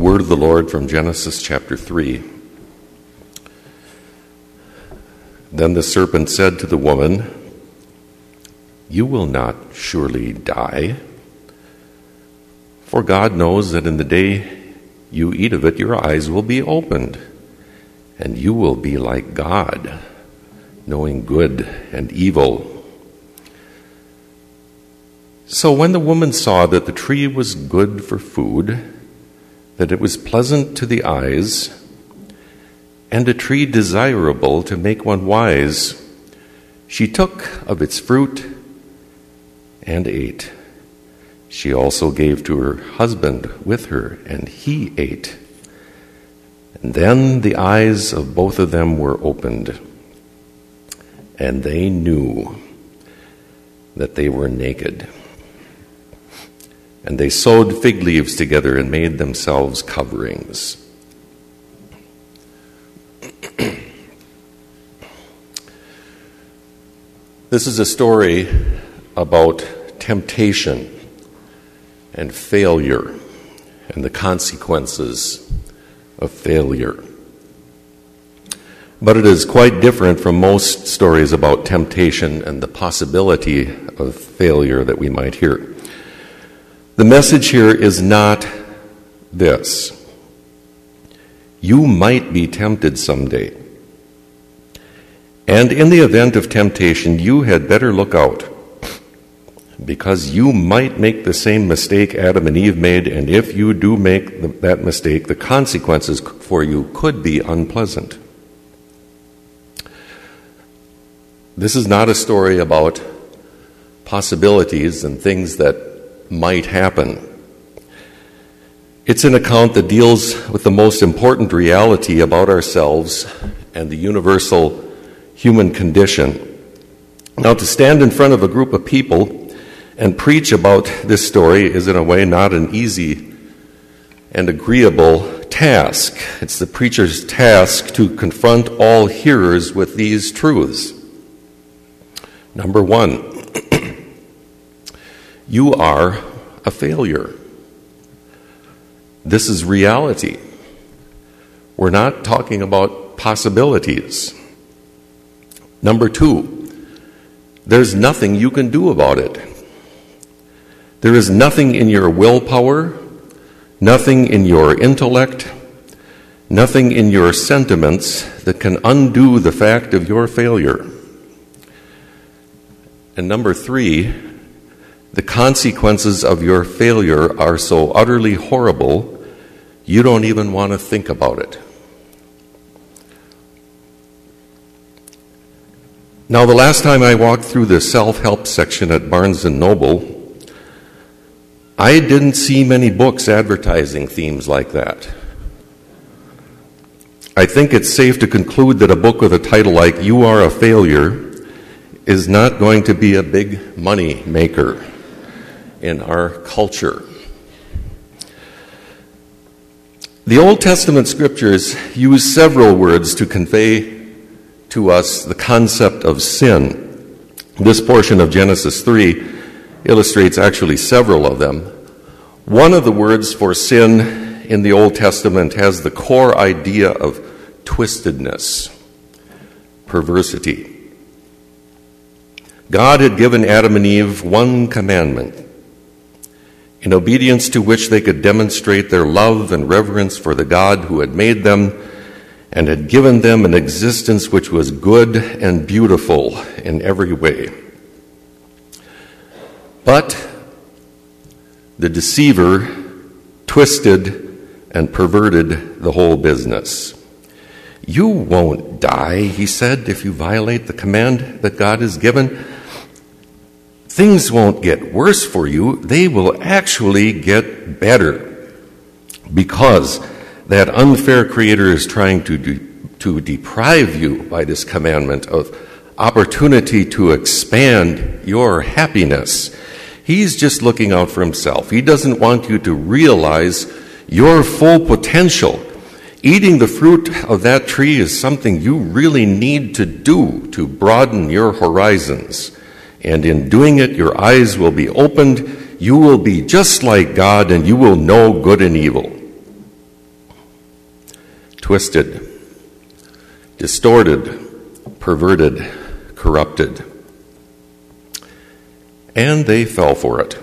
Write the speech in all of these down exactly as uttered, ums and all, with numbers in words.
The word of the Lord from Genesis chapter three. Then the serpent said to the woman, "You will not surely die, for God knows that in the day you eat of it, your eyes will be opened, and you will be like God, knowing good and evil." So when the woman saw that the tree was good for food, that it was pleasant to the eyes, and a tree desirable to make one wise, she took of its fruit and ate. She also gave to her husband with her, and he ate. And then the eyes of both of them were opened, and they knew that they were naked. And they sewed fig leaves together and made themselves coverings. This is a story about temptation and failure and the consequences of failure. But it is quite different from most stories about temptation and the possibility of failure that we might hear. The message here is not this: you might be tempted someday, and in the event of temptation, you had better look out, because you might make the same mistake Adam and Eve made, and if you do make the, that mistake, the consequences for you could be unpleasant. This is not a story about possibilities and things that might happen. It's an account that deals with the most important reality about ourselves and the universal human condition. Now, to stand in front of a group of people and preach about this story is in a way not an easy and agreeable task. It's the preacher's task to confront all hearers with these truths. Number one, you are a failure. This is reality. We're not talking about possibilities. Number two, there's nothing you can do about it. There is nothing in your willpower, nothing in your intellect, nothing in your sentiments that can undo the fact of your failure. And number three, the consequences of your failure are so utterly horrible, you don't even want to think about it. Now, the last time I walked through the self-help section at Barnes and Noble, I didn't see many books advertising themes like that. I think it's safe to conclude that a book with a title like "You Are a Failure" is not going to be a big money maker in our culture. The Old Testament scriptures use several words to convey to us the concept of sin. This portion of Genesis three illustrates actually several of them. One of the words for sin in the Old Testament has the core idea of twistedness, perversity. God had given Adam and Eve one commandment, in obedience to which they could demonstrate their love and reverence for the God who had made them and had given them an existence which was good and beautiful in every way. But the deceiver twisted and perverted the whole business. "You won't die," he said, "if you violate the command that God has given. Things won't get worse for you. They will actually get better, because that unfair creator is trying to de- to deprive you by this commandment of opportunity to expand your happiness. He's just looking out for himself. He doesn't want you to realize your full potential. Eating the fruit of that tree is something you really need to do to broaden your horizons. And in doing it, your eyes will be opened. You will be just like God, and you will know good and evil." twisted, distorted, perverted, corrupted. And they fell for it.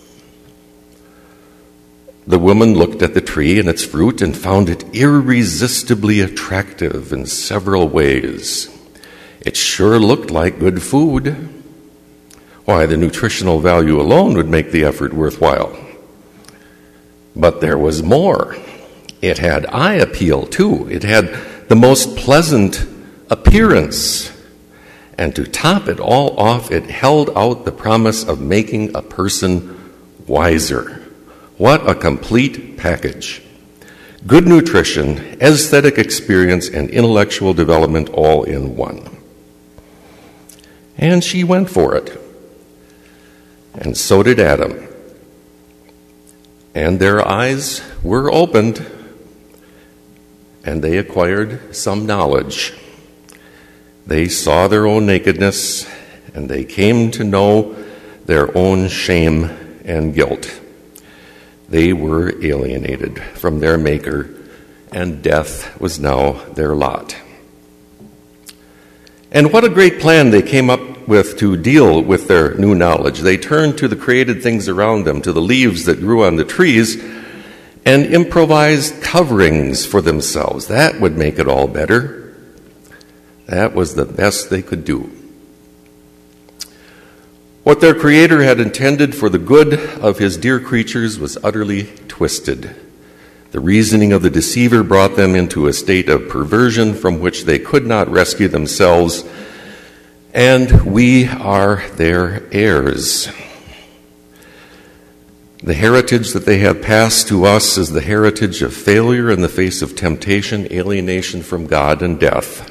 The woman looked at the tree and its fruit and found it irresistibly attractive in several ways. It sure looked like good food. Why, the nutritional value alone would make the effort worthwhile. But there was more. It had eye appeal, too. It had the most pleasant appearance. And to top it all off, it held out the promise of making a person wiser. What a complete package. Good nutrition, aesthetic experience, and intellectual development all in one. And she went for it. And so did Adam. And their eyes were opened, and they acquired some knowledge. They saw their own nakedness, and they came to know their own shame and guilt. They were alienated from their Maker, and death was now their lot. And what a great plan they came up with to deal with their new knowledge. They turned to the created things around them, to the leaves that grew on the trees, and improvised coverings for themselves. That would make it all better. That was the best they could do. What their Creator had intended for the good of his dear creatures was utterly twisted. The reasoning of the deceiver brought them into a state of perversion from which they could not rescue themselves, and we are their heirs. The heritage that they have passed to us is the heritage of failure in the face of temptation, alienation from God, and death.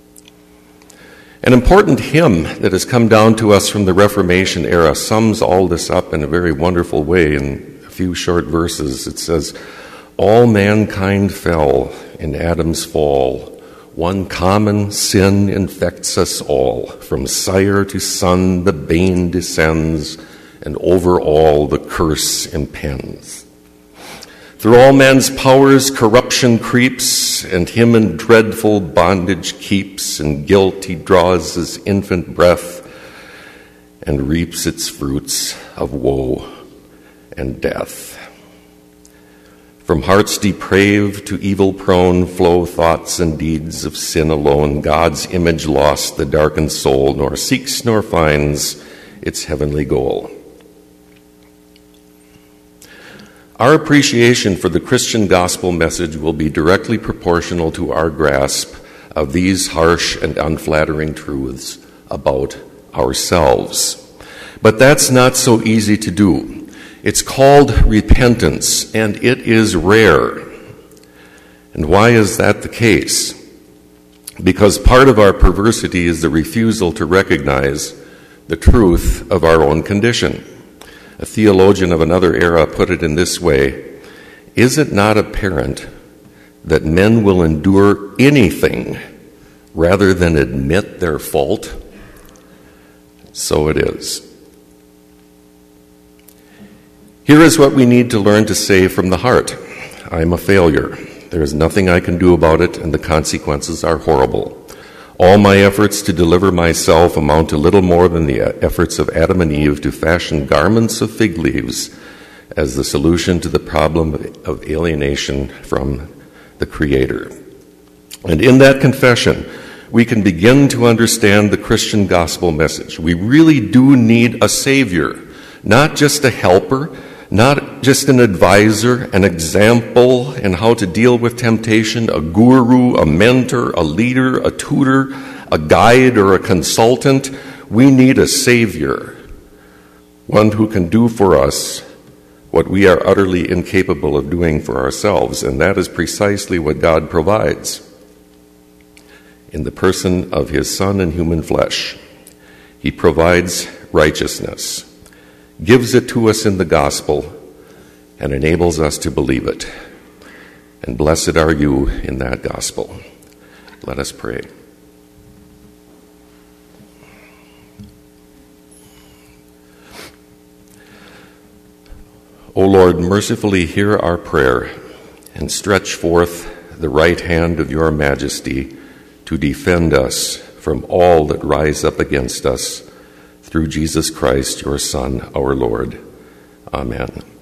An important hymn that has come down to us from the Reformation era sums all this up in a very wonderful way in a few short verses. It says, "All mankind fell in Adam's fall. One common sin infects us all. From sire to son the bane descends, and over all the curse impends. Through all man's powers corruption creeps, and him in dreadful bondage keeps. In guilt he draws his infant breath, and reaps its fruits of woe and death. From hearts depraved to evil prone flow thoughts and deeds of sin alone. God's image lost the darkened soul, nor seeks nor finds its heavenly goal." Our appreciation for the Christian gospel message will be directly proportional to our grasp of these harsh and unflattering truths about ourselves. But that's not so easy to do. It's called repentance, and it is rare. And why is that the case? Because part of our perversity is the refusal to recognize the truth of our own condition. A theologian of another era put it in this way: "Is it not apparent that men will endure anything rather than admit their fault?" So it is. Here is what we need to learn to say from the heart: I'm a failure. There is nothing I can do about it, and the consequences are horrible. All my efforts to deliver myself amount to little more than the efforts of Adam and Eve to fashion garments of fig leaves as the solution to the problem of alienation from the Creator. And in that confession, we can begin to understand the Christian gospel message. We really do need a Savior, not just a helper, not just an advisor, an example in how to deal with temptation, a guru, a mentor, a leader, a tutor, a guide, or a consultant. We need a Savior, one who can do for us what we are utterly incapable of doing for ourselves, and that is precisely what God provides in the person of his Son in human flesh. He provides righteousness, gives it to us in the gospel, and enables us to believe it. And blessed are you in that gospel. Let us pray. O Lord, mercifully hear our prayer and stretch forth the right hand of your majesty to defend us from all that rise up against us, through Jesus Christ, your Son, our Lord. Amen.